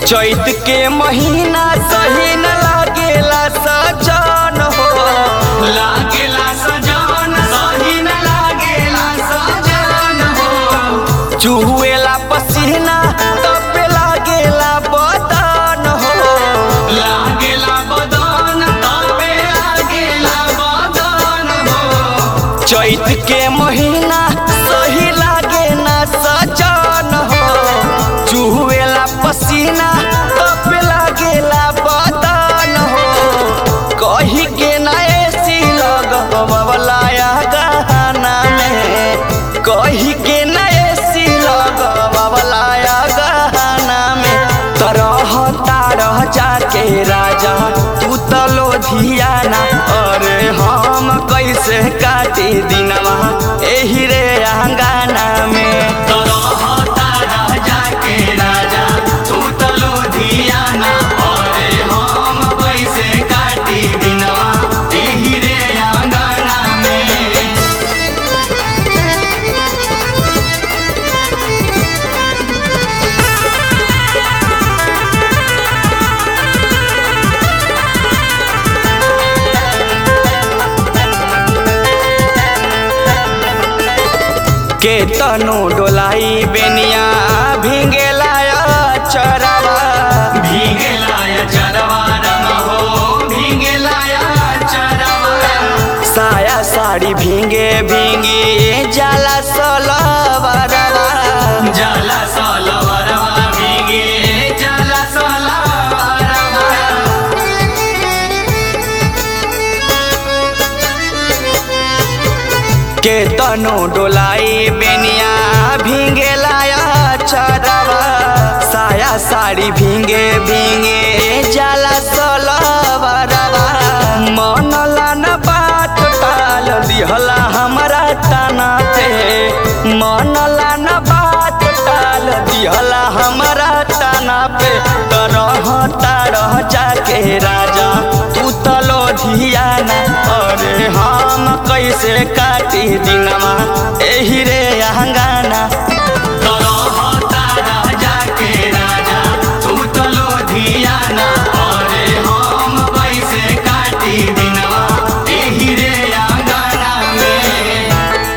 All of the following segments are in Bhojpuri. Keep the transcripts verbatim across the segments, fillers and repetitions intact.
चैत के महीना सही न लागेला सजन हो, लागेला सजन सही न लागेला सजन हो। चुहुएला पसीना तब पे लागेला बदन हो, लागेला बदन तब पे लागेला बदन हो। चैत के महीना सही लागे ना सजन हो, चुहुएला पसीना तब पे लागेला बदन हो। कही के ना एसी लगवलाया गहना में, कही के ना एसी लगवलाया गहना में। तरह तारह जाके राजा तू तलो धियाना, अरे हम कैसे काटी दिनवा एही रे अंगना में। तरह तारह जाके राजा तू तलो धियाना, अरे हम कैसे काटी दिनवा एही रे अंगना में। के तनु डोलाई बेनिया भींगेला चरवा, भीगेला चरवा रंग हो, भीगेला चरवा। साया साड़ी भींगे भींगी जाला सलवरवा, जाला सलवरवा भीगे जाला सलवरवा। के तनु डोलाई बेनिया भींगेला चरवा। साया साड़ी भींगे भींगे जाला सलवरवा। मन लान बात टाल दिहला हमरा तना पे, मन लान बात टाल दिहला हमरा तना पे। तरह तारह जाके राजा तू तलो धियाना, अरे हम कैसे काटी दिनवा एही रे अंगना। तरह तारह जाके राजा तू तलो धियाना, अरे हम कैसे काटी दिनवा एही रे अंगना में।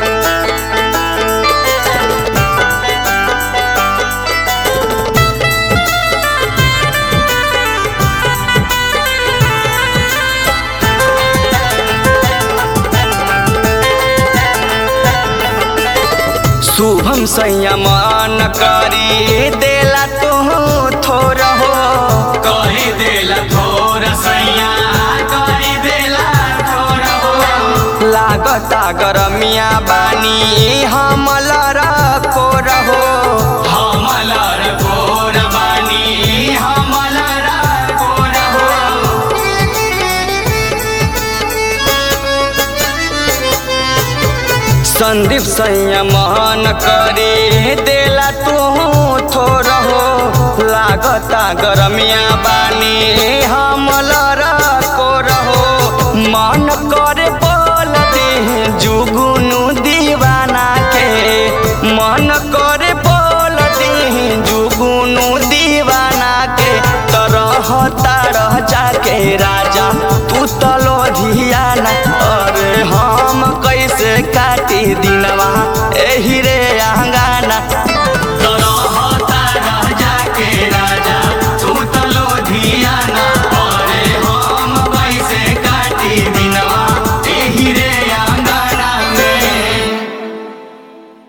शुभम संयमन करी देला तू थोर हो, करी देला थोर सैया करी देला थोर हो। लागता गरमिया बानी हमलर को रहो, हमलर गोर बानी हमलर गोर हो। संदीप संयमन करे देला तू थोर हो। लागता गरमिया बानी हमलर को रहो, मन करे बोल दे जुगुनु दीवाना के, मन करे बोल दे जुगुनु दीवाना के। तरह तारह जाके राजा तू तलो धियाना, अरे हम कैसे काटी दिनवा